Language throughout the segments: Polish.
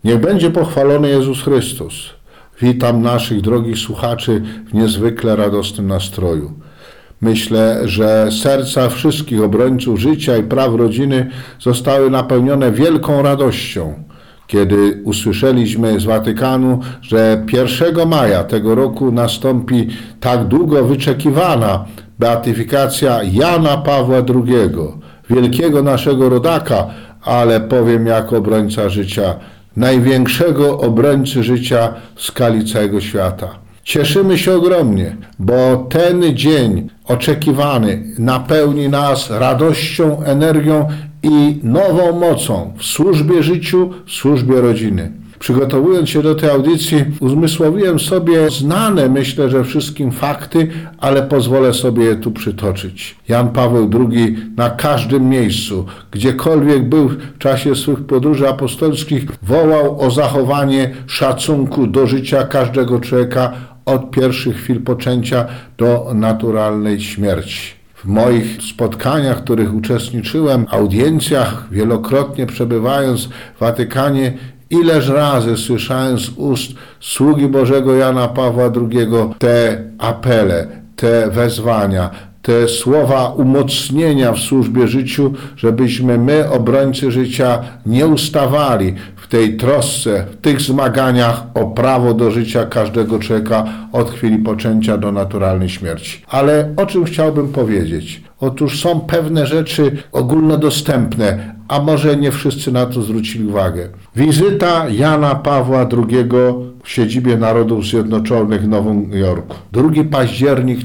Niech będzie pochwalony Jezus Chrystus. Witam naszych drogich słuchaczy w niezwykle radosnym nastroju. Myślę, że serca wszystkich obrońców życia i praw rodziny zostały napełnione wielką radością, kiedy usłyszeliśmy z Watykanu, że 1 maja tego roku nastąpi tak długo wyczekiwana beatyfikacja Jana Pawła II, wielkiego naszego rodaka, ale powiem jako obrońca życia, największego obrońcy życia w skali całego świata. Cieszymy się ogromnie, bo ten dzień oczekiwany napełni nas radością, energią i nową mocą w służbie życiu, w służbie rodziny. Przygotowując się do tej audycji, uzmysłowiłem sobie znane, myślę, że wszystkim fakty, ale pozwolę sobie je tu przytoczyć. Jan Paweł II na każdym miejscu, gdziekolwiek był w czasie swych podróży apostolskich, wołał o zachowanie szacunku do życia każdego człowieka od pierwszych chwil poczęcia do naturalnej śmierci. W moich spotkaniach, w których uczestniczyłem, audiencjach, wielokrotnie przebywając w Watykanie, ileż razy słyszałem z ust sługi Bożego Jana Pawła II te apele, te wezwania, te słowa umocnienia w służbie życiu, żebyśmy my, obrońcy życia, nie ustawali w tej trosce, w tych zmaganiach o prawo do życia każdego człowieka od chwili poczęcia do naturalnej śmierci. Ale o czym chciałbym powiedzieć? Otóż są pewne rzeczy ogólnodostępne, a może nie wszyscy na to zwrócili uwagę. Wizyta Jana Pawła II w siedzibie Narodów Zjednoczonych w Nowym Jorku. 2 październik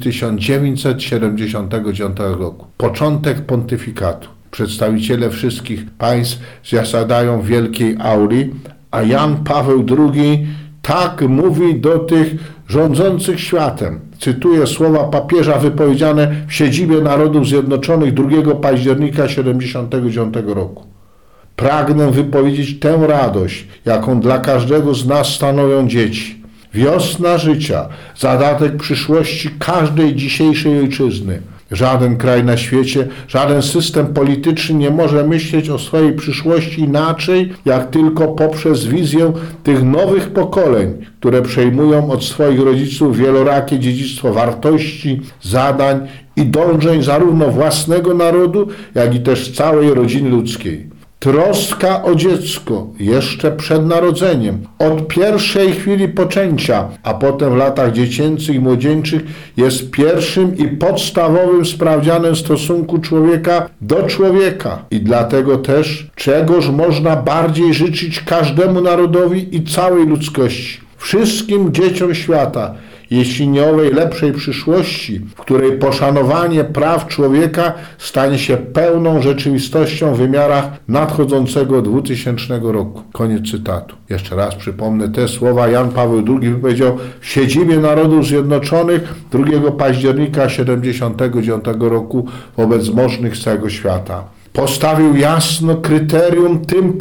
1979 roku. Początek pontyfikatu. Przedstawiciele wszystkich państw zasiadają w wielkiej auli, a Jan Paweł II tak mówi do tych rządzących światem. Cytuję słowa papieża wypowiedziane w siedzibie Narodów Zjednoczonych 2 października 1979 roku. Pragnę wypowiedzieć tę radość, jaką dla każdego z nas stanowią dzieci. Wiosna życia, zadatek przyszłości każdej dzisiejszej ojczyzny. Żaden kraj na świecie, żaden system polityczny nie może myśleć o swojej przyszłości inaczej, jak tylko poprzez wizję tych nowych pokoleń, które przejmują od swoich rodziców wielorakie dziedzictwo wartości, zadań i dążeń zarówno własnego narodu, jak i też całej rodziny ludzkiej. Troska o dziecko jeszcze przed narodzeniem, od pierwszej chwili poczęcia, a potem w latach dziecięcych i młodzieńczych jest pierwszym i podstawowym sprawdzianem stosunku człowieka do człowieka. I dlatego też czegoż można bardziej życzyć każdemu narodowi i całej ludzkości, wszystkim dzieciom świata, jeśli nie owej lepszej przyszłości, w której poszanowanie praw człowieka stanie się pełną rzeczywistością w wymiarach nadchodzącego 2000 roku. Koniec cytatu. Jeszcze raz przypomnę te słowa Jan Paweł II wypowiedział w siedzibie Narodów Zjednoczonych 2 października 1979 roku wobec możnych z całego świata. Postawił jasno kryterium tym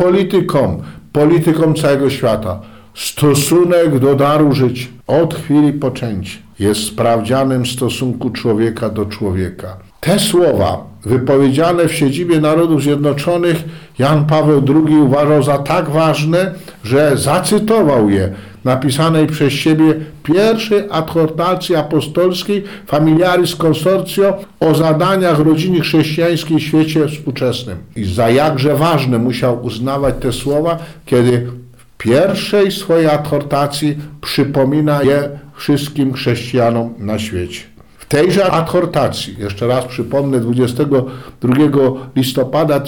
politykom całego świata. Stosunek do daru życia od chwili poczęcia jest sprawdzianem stosunku człowieka do człowieka. Te słowa wypowiedziane w siedzibie Narodów Zjednoczonych Jan Paweł II uważał za tak ważne, że zacytował je w napisanej przez siebie pierwszej adhortacji apostolskiej Familiaris Consortio o zadaniach rodziny chrześcijańskiej w świecie współczesnym. I za jakże ważne musiał uznawać te słowa, kiedy w pierwszej swojej adhortacji przypomina je wszystkim chrześcijanom na świecie. W tejże adhortacji, jeszcze raz przypomnę, 22 listopada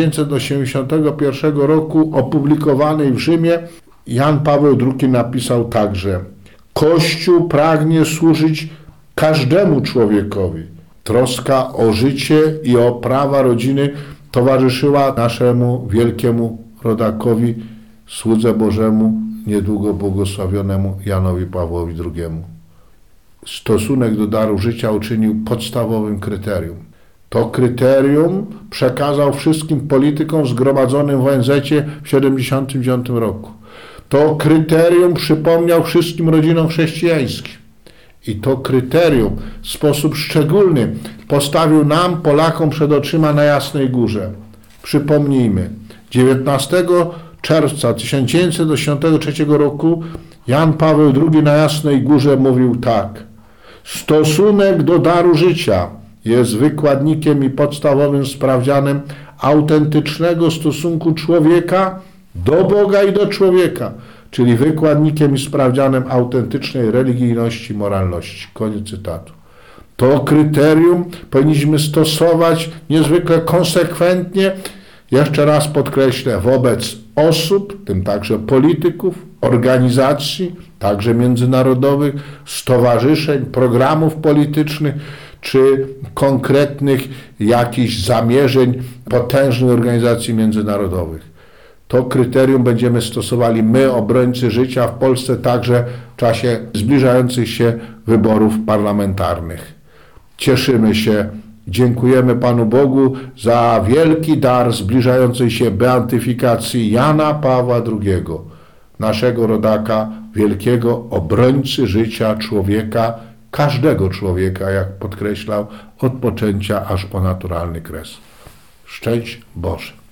1981 roku opublikowanej w Rzymie, Jan Paweł II napisał także: Kościół pragnie służyć każdemu człowiekowi. Troska o życie i o prawa rodziny towarzyszyła naszemu wielkiemu rodakowi, słudze Bożemu, niedługo błogosławionemu Janowi Pawłowi II. Stosunek do daru życia uczynił podstawowym kryterium. To kryterium przekazał wszystkim politykom zgromadzonym w ONZ w 1979 roku. To kryterium przypomniał wszystkim rodzinom chrześcijańskim. I to kryterium w sposób szczególny postawił nam, Polakom, przed oczyma na Jasnej Górze. Przypomnijmy, 19 czerwca 1983 roku Jan Paweł II na Jasnej Górze mówił tak: stosunek do daru życia jest wykładnikiem i podstawowym sprawdzianem autentycznego stosunku człowieka do Boga i do człowieka, czyli wykładnikiem i sprawdzianem autentycznej religijności, moralności. Koniec cytatu. To kryterium powinniśmy stosować niezwykle konsekwentnie, jeszcze raz podkreślę, wobec osób, tym także polityków, organizacji, także międzynarodowych, stowarzyszeń, programów politycznych, czy konkretnych jakichś zamierzeń potężnych organizacji międzynarodowych. To kryterium będziemy stosowali my, obrońcy życia, w Polsce także w czasie zbliżających się wyborów parlamentarnych. Cieszymy się, dziękujemy Panu Bogu za wielki dar zbliżającej się beatyfikacji Jana Pawła II, naszego rodaka, wielkiego obrońcy życia człowieka, każdego człowieka, jak podkreślał, od poczęcia aż po naturalny kres. Szczęść Boże.